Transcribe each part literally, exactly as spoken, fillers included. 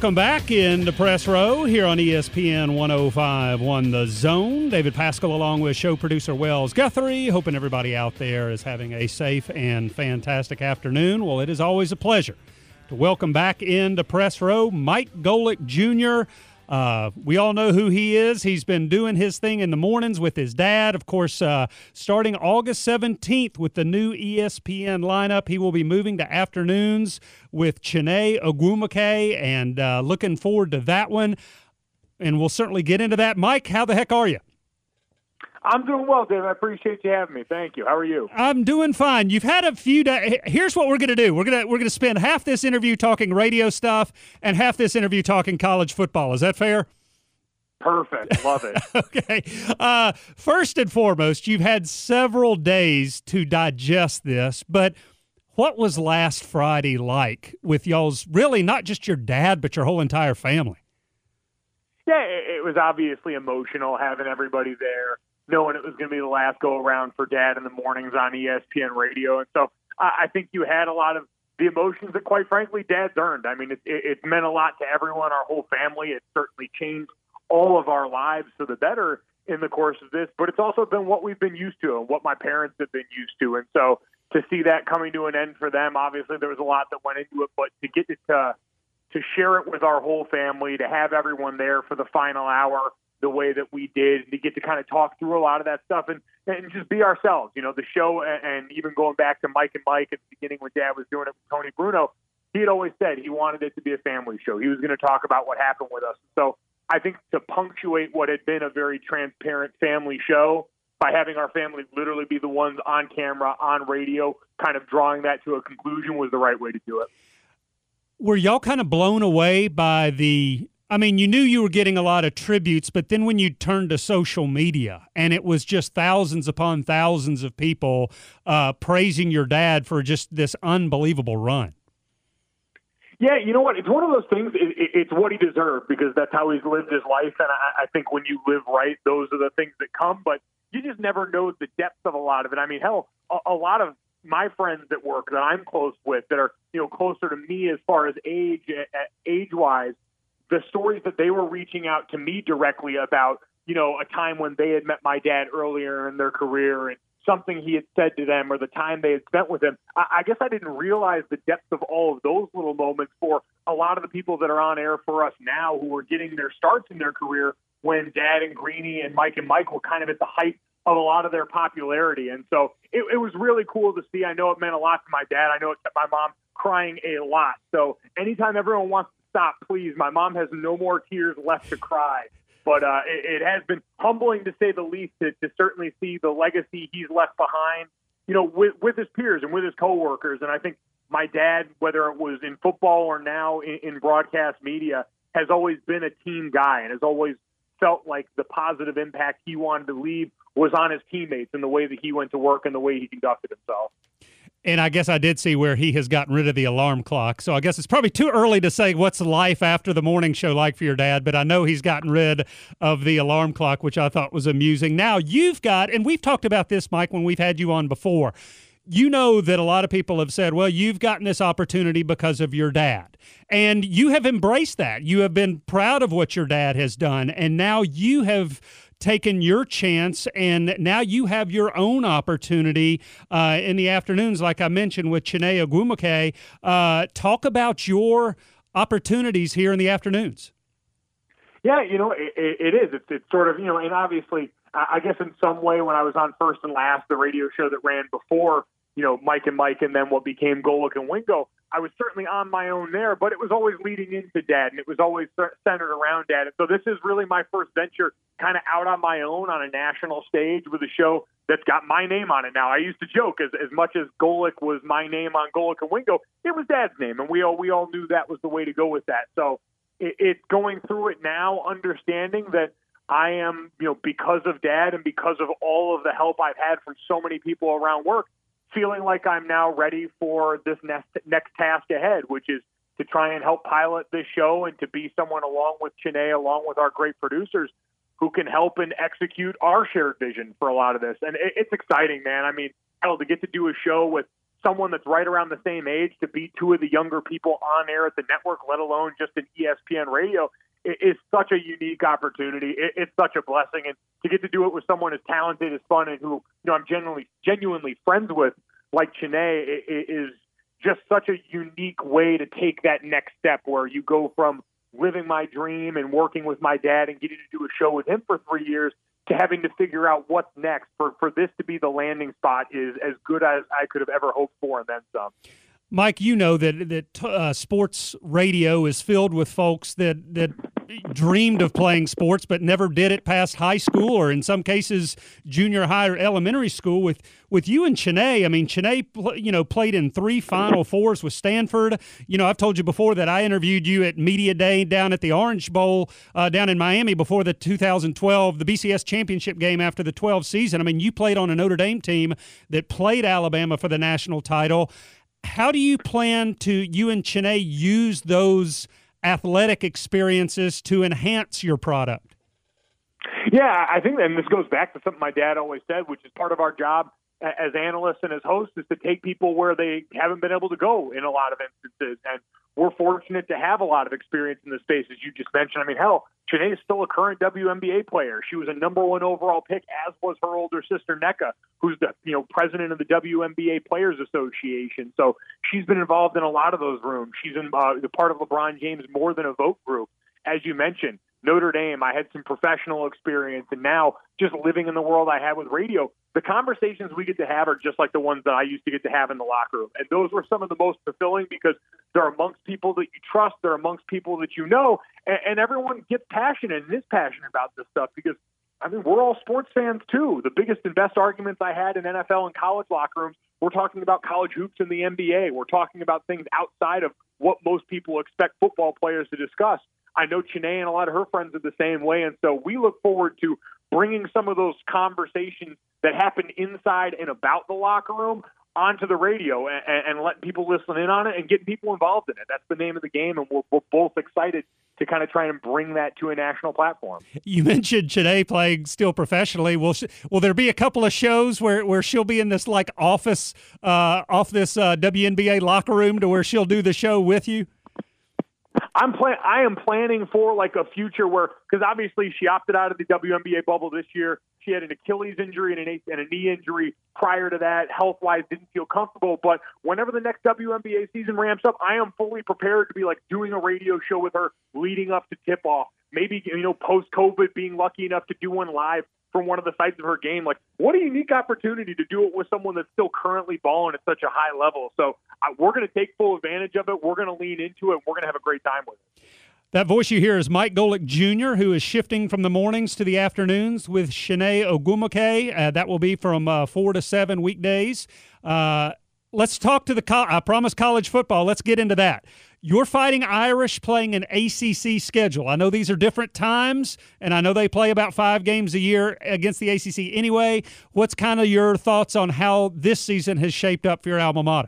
Welcome back into Press Row here on E S P N one oh five point one The Zone. David Pascal along with show producer Wells Guthrie. Hoping everybody out there is having a safe and fantastic afternoon. Well, it is always a pleasure to welcome back into Press Row Mike Golic Junior Uh, we all know who he is. He's been doing his thing in the mornings with his dad. Of course, uh, starting August seventeenth with the new E S P N lineup, he will be moving to afternoons with Chiney Ogwumike, and uh, looking forward to that one. And we'll certainly get into that. Mike, how the heck are you? I'm doing well, Dave. I appreciate you having me. Thank you. How are you? I'm doing fine. You've had a few days. Here's what we're going to do. We're going to we're going to spend half this interview talking radio stuff and half this interview talking college football. Is that fair? Perfect. Love it. Okay. Uh, first and foremost, you've had several days to digest this, but what was last Friday like with y'all's, really not just your dad, but your whole entire family? Yeah, it, it was obviously emotional having everybody there, knowing it was going to be the last go-around for Dad in the mornings on E S P N radio. And so I, I think you had a lot of the emotions that, quite frankly, Dad's earned. I mean, it, it, it's meant a lot to everyone, our whole family. It's certainly changed all of our lives for the better in the course of this, but it's also been what we've been used to and what my parents have been used to. And so to see that coming to an end for them, obviously there was a lot that went into it, but to get it to, to share it with our whole family, to have everyone there for the final hour the way that we did, to get to kind of talk through a lot of that stuff and, and just be ourselves. You know, the show, and, and even going back to Mike and Mike at the beginning when Dad was doing it with Tony Bruno, he had always said he wanted it to be a family show. He was going to talk about what happened with us. So I think to punctuate what had been a very transparent family show by having our family literally be the ones on camera, on radio, kind of drawing that to a conclusion was the right way to do it. Were y'all kind of blown away by the, I mean, you knew you were getting a lot of tributes, but then when you turned to social media and it was just thousands upon thousands of people uh, praising your dad for just this unbelievable run? Yeah, you know what? It's one of those things, it, it, it's what he deserved because that's how he's lived his life. And I, I think when you live right, those are the things that come, but you just never know the depth of a lot of it. I mean, hell, a, a lot of my friends at work that I'm close with that are, you know, closer to me as far as age, age-wise, the stories that they were reaching out to me directly about, you know, a time when they had met my dad earlier in their career and something he had said to them or the time they had spent with him. I, I guess I didn't realize the depth of all of those little moments for a lot of the people that are on air for us now who are getting their starts in their career when Dad and Greeny and Mike and Mike were kind of at the height of a lot of their popularity. And so it, it was really cool to see. I know it meant a lot to my dad. I know it kept my mom crying a lot. So anytime everyone wants to stop, please, my mom has no more tears left to cry. But uh, it, it has been humbling, to say the least, to, to certainly see the legacy he's left behind, you know, with, with his peers and with his coworkers. And I think my dad, whether it was in football or now in, in broadcast media, has always been a team guy and has always felt like the positive impact he wanted to leave was on his teammates and the way that he went to work and the way he conducted himself. And I guess I did see where he has gotten rid of the alarm clock. So I guess it's probably too early to say what's life after the morning show like for your dad, but I know he's gotten rid of the alarm clock, which I thought was amusing. Now you've got, and we've talked about this, Mike, when we've had you on before, you know that a lot of people have said, well, you've gotten this opportunity because of your dad. And you have embraced that. You have been proud of what your dad has done. And now you have taken your chance, and now you have your own opportunity uh, in the afternoons, like I mentioned with Chiney Ogwumike. Uh, talk about your opportunities here in the afternoons. Yeah, you know, it, it is. It's, it's sort of, you know, and obviously, I guess in some way when I was on First and Last, the radio show that ran before, you know, Mike and Mike and then what became Golic and Wingo, I was certainly on my own there, but it was always leading into Dad, and it was always centered around Dad. And so this is really my first venture kind of out on my own on a national stage with a show that's got my name on it now. I used to joke, as as much as Golic was my name on Golic and Wingo, it was Dad's name, and we all, we all knew that was the way to go with that. So it, it's going through it now, understanding that I am, you know, because of Dad and because of all of the help I've had from so many people around work, feeling like I'm now ready for this next next task ahead, which is to try and help pilot this show and to be someone along with Chiney, along with our great producers, who can help and execute our shared vision for a lot of this. And it, it's exciting, man. I mean, hell, to get to do a show with someone that's right around the same age to be two of the younger people on air at the network, let alone just in E S P N radio, is such a unique opportunity. It's such a blessing. And to get to do it with someone as talented, as fun, and who, you know, I'm genuinely, genuinely friends with, like Chiney, is just such a unique way to take that next step where you go from living my dream and working with my dad and getting to do a show with him for three years to having to figure out what's next. For, for this to be the landing spot is as good as I could have ever hoped for, and then some. Mike, you know that that uh, sports radio is filled with folks that that dreamed of playing sports but never did it past high school, or in some cases junior high or elementary school. With with you and Chiney, I mean, Chiney, you know, played in three Final Fours with Stanford. You know, I've told you before that I interviewed you at Media Day down at the Orange Bowl uh, down in Miami before the two thousand twelve, the B C S championship game after the twelve season. I mean, you played on a Notre Dame team that played Alabama for the national title. How do you plan to, you and Chiney, use those athletic experiences to enhance your product? Yeah, I think, and this goes back to something my dad always said, which is part of our job as analysts and as hosts, is to take people where they haven't been able to go in a lot of instances. And we're fortunate to have a lot of experience in the space, as you just mentioned. I mean, hell, Chiney is still a current W N B A player. She was a number one overall pick, as was her older sister, Nneka, who's the you know president of the W N B A Players Association. So she's been involved in a lot of those rooms. She's in uh, the part of LeBron James' More Than a Vote group. As you mentioned, Notre Dame, I had some professional experience, and now just living in the world I had with radio, the conversations we get to have are just like the ones that I used to get to have in the locker room. And those were some of the most fulfilling because they're amongst people that you trust, they're amongst people that you know, and, and everyone gets passionate and is passionate about this stuff because, I mean, we're all sports fans too. The biggest and best arguments I had in N F L and college locker rooms, we're talking about college hoops in the N B A. We're talking about things outside of what most people expect football players to discuss. I know Chiney and a lot of her friends are the same way, and so we look forward to bringing some of those conversations that happen inside and about the locker room onto the radio and, and letting people listen in on it and getting people involved in it. That's the name of the game, and we're, we're both excited to kind of try and bring that to a national platform. You mentioned Chiney playing still professionally. Will she, will there be a couple of shows where, where she'll be in this like office uh, off this uh, W N B A locker room to where she'll do the show with you? I'm plan- I am planning for like a future where, because obviously she opted out of the W N B A bubble this year. She had an Achilles injury and, an, and a knee injury prior to that. Health-wise, didn't feel comfortable. But whenever the next W N B A season ramps up, I am fully prepared to be like doing a radio show with her leading up to tip-off. Maybe, you know, post-COVID, being lucky enough to do one live from one of the sites of her game. Like, what a unique opportunity to do it with someone that's still currently balling at such a high level. So uh, we're going to take full advantage of it. We're going to lean into it. We're going to have a great time with it. That voice you hear is Mike Golic Junior, who is shifting from the mornings to the afternoons with Chiney Ogwumike. Uh, that will be from uh, four to seven weekdays. Uh, let's talk to the co- – I promise college football. Let's get into that. You're Fighting Irish playing an A C C schedule. I know these are different times, and I know they play about five games a year against the A C C anyway. What's kind of your thoughts on how this season has shaped up for your alma mater?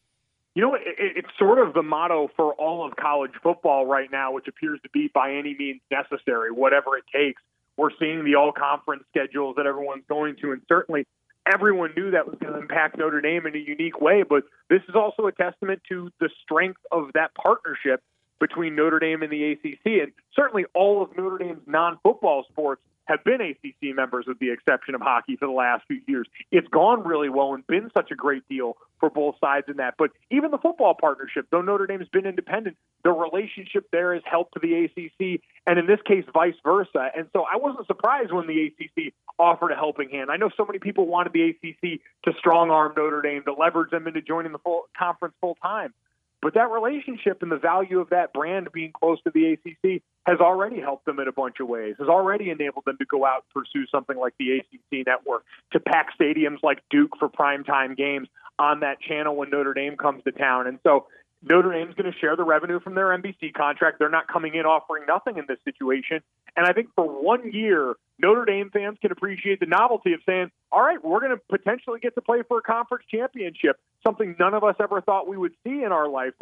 You know, it, it's sort of the motto for all of college football right now, which appears to be by any means necessary, whatever it takes. We're seeing the all-conference schedules that everyone's going to, and certainly everyone knew that was going to impact Notre Dame in a unique way, but this is also a testament to the strength of that partnership between Notre Dame and the A C C. And certainly all of Notre Dame's non-football sports have been A C C members with the exception of hockey for the last few years. It's gone really well and been such a great deal for both sides in that. But even the football partnership, though Notre Dame's been independent, the relationship there has helped to the A C C, and in this case, vice versa. And so I wasn't surprised when the A C C offered a helping hand. I know so many people wanted the A C C to strong-arm Notre Dame, to leverage them into joining the full conference full-time. But that relationship and the value of that brand being close to the A C C has already helped them in a bunch of ways, has already enabled them to go out and pursue something like the A C C network, to pack stadiums like Duke for primetime games on that channel when Notre Dame comes to town. And so Notre Dame's going to share the revenue from their N B C contract. They're not coming in offering nothing in this situation. And I think for one year, Notre Dame fans can appreciate the novelty of saying, all right, we're going to potentially get to play for a conference championship, something none of us ever thought we would see in our lifetime.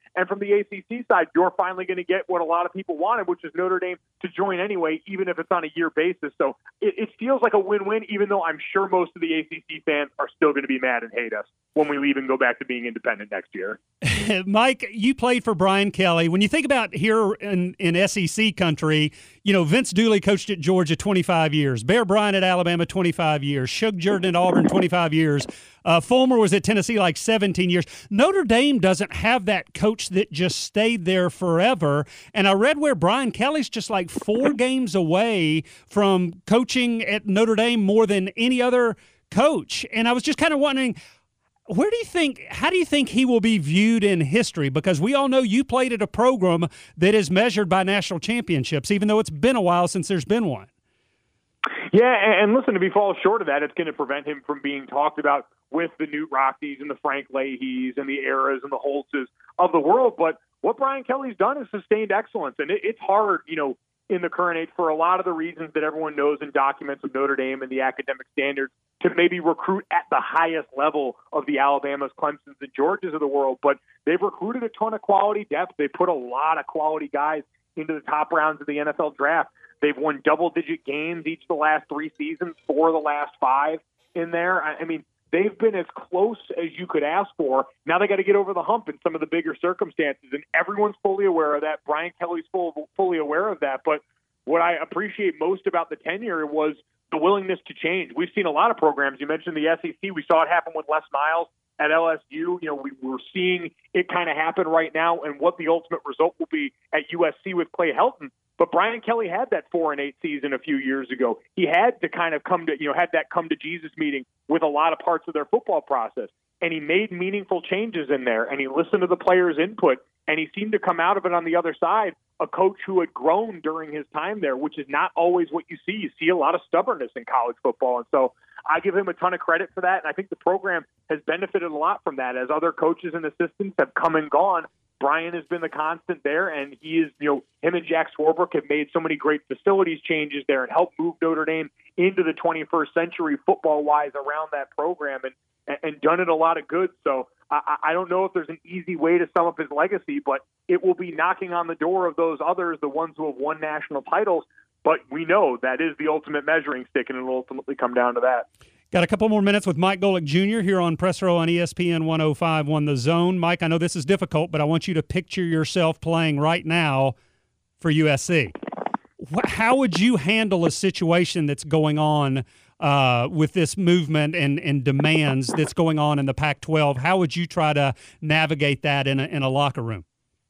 And from the A C C side, you're finally going to get what a lot of people wanted, which is Notre Dame to join anyway, even if it's on a year basis. So it, it feels like a win-win, even though I'm sure most of the A C C fans are still going to be mad and hate us when we leave and go back to being independent next year. Mike, you played for Brian Kelly. When you think about here in, in S E C country, you know, Vince Dooley coached at Georgia twenty-five years, Bear Bryant at Alabama twenty-five years, Shug Jordan at Auburn twenty-five years, uh, Fulmer was at Tennessee like seventeen years. Notre Dame doesn't have that coach that just stayed there forever. And I read where Brian Kelly's just like four games away from coaching at Notre Dame more than any other coach. And I was just kind of wondering, where do you think, how do you think he will be viewed in history? Because we all know you played at a program that is measured by national championships, even though it's been a while since there's been one. Yeah, and listen, if he falls short of that, it's going to prevent him from being talked about with the Newt Rockies and the Frank Leahys and the Eras and the Holtzes of the world. But what Brian Kelly's done is sustained excellence, and it, it's hard, you know, in the current age for a lot of the reasons that everyone knows in documents of Notre Dame and the academic standards to maybe recruit at the highest level of the Alabamas, Clemsons, and Georgias of the world. But they've recruited a ton of quality depth. They put a lot of quality guys into the top rounds of the N F L draft. They've won double-digit games each of the last three seasons, four of the last five in there. I mean, they've been as close as you could ask for. Now they got to get over the hump in some of the bigger circumstances, and everyone's fully aware of that. Brian Kelly's full, fully aware of that. But what I appreciate most about the tenure was the willingness to change. We've seen a lot of programs. You mentioned the S E C. We saw it happen with Les Miles at L S U. You know, we, we're seeing it kind of happen right now, and what the ultimate result will be at U S C with Clay Helton. But Brian Kelly had that four and eight season a few years ago. He had to kind of come to, you know, had that come to Jesus meeting with a lot of parts of their football process. And he made meaningful changes in there, and he listened to the players' input, and he seemed to come out of it on the other side, a coach who had grown during his time there, which is not always what you see. You see a lot of stubbornness in college football. And so I give him a ton of credit for that. And I think the program has benefited a lot from that. As other coaches and assistants have come and gone, Brian has been the constant there, and he is, you know, him and Jack Swarbrick have made so many great facilities changes there and helped move Notre Dame into the twenty-first century football-wise around that program and, and done it a lot of good. So I, I don't know if there's an easy way to sum up his legacy, but it will be knocking on the door of those others, the ones who have won national titles. But we know that is the ultimate measuring stick, and it'll ultimately come down to that. Got a couple more minutes with Mike Golic Junior here on Press Row on E S P N one oh five point one The Zone. Mike, I know this is difficult, but I want you to picture yourself playing right now for U S C. How would you handle a situation that's going on uh, with this movement and, and demands that's going on in the Pac twelve? How would you try to navigate that in a, in a locker room?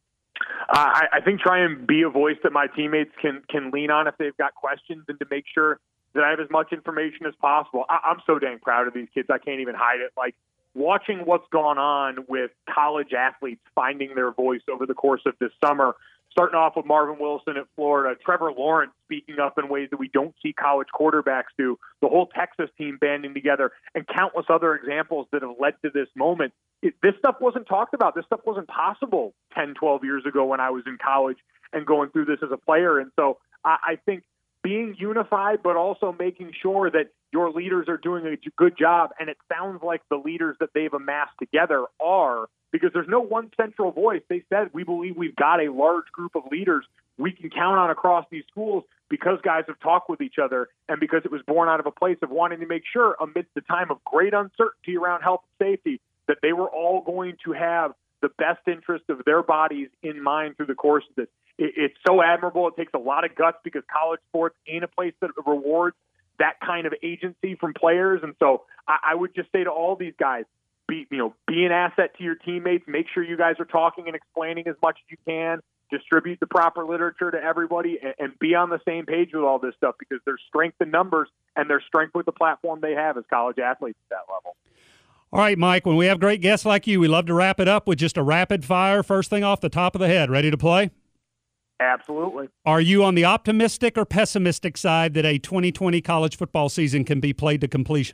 Uh, I, I think try and be a voice that my teammates can can lean on if they've got questions, and to make sure that I have as much information as possible. I, I'm so dang proud of these kids. I can't even hide it. Like, watching what's gone on with college athletes finding their voice over the course of this summer, starting off with Marvin Wilson at Florida, Trevor Lawrence speaking up in ways that we don't see college quarterbacks do, the whole Texas team banding together, and countless other examples that have led to this moment. It, this stuff wasn't talked about. This stuff wasn't possible ten, twelve years ago when I was in college and going through this as a player. And so I, I think being unified, but also making sure that your leaders are doing a good job. And it sounds like the leaders that they've amassed together are, because there's no one central voice. They said, we believe we've got a large group of leaders we can count on across these schools because guys have talked with each other and because it was born out of a place of wanting to make sure amidst the time of great uncertainty around health and safety that they were all going to have the best interest of their bodies in mind through the course of this. It, it's so admirable. It takes a lot of guts because college sports ain't a place that rewards that kind of agency from players. And so I, I would just say to all these guys, be, you know, be an asset to your teammates. Make sure you guys are talking and explaining as much as you can. Distribute the proper literature to everybody, and, and be on the same page with all this stuff, because there's strength in numbers and there's strength with the platform they have as college athletes at that level. All right, Mike, when we have great guests like you, we love to wrap it up with just a rapid fire, first thing off the top of the head. Ready to play? Absolutely. Are you on the optimistic or pessimistic side that a twenty twenty college football season can be played to completion?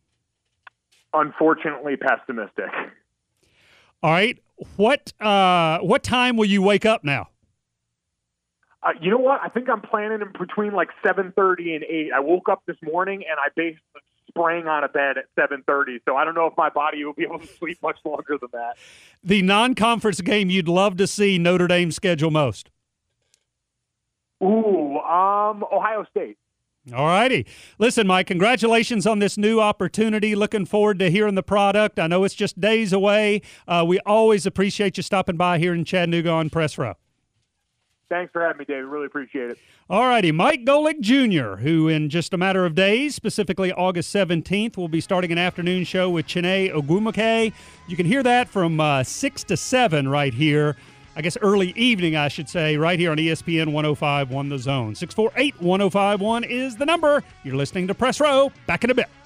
Unfortunately, pessimistic. All right. What uh, what time will you wake up now? Uh, you know what? I think I'm planning in between like seven thirty and eight. I woke up this morning and I based spraying on a bed at seven thirty. So I don't know if my body will be able to sleep much longer than that. The non-conference game you'd love to see Notre Dame schedule most? Ooh, um, Ohio State. All righty. Listen, Mike, congratulations on this new opportunity. Looking forward to hearing the product. I know it's just days away. Uh, we always appreciate you stopping by here in Chattanooga on Press Row. Thanks for having me, David. Really appreciate it. All righty. Mike Golic Junior, who in just a matter of days, specifically August seventeenth, will be starting an afternoon show with Chiney Ogwumike. You can hear that from uh, six to seven right here. I guess early evening, I should say, right here on E S P N one oh five point one The Zone. six four eight, one oh five one is the number. You're listening to Press Row. Back in a bit.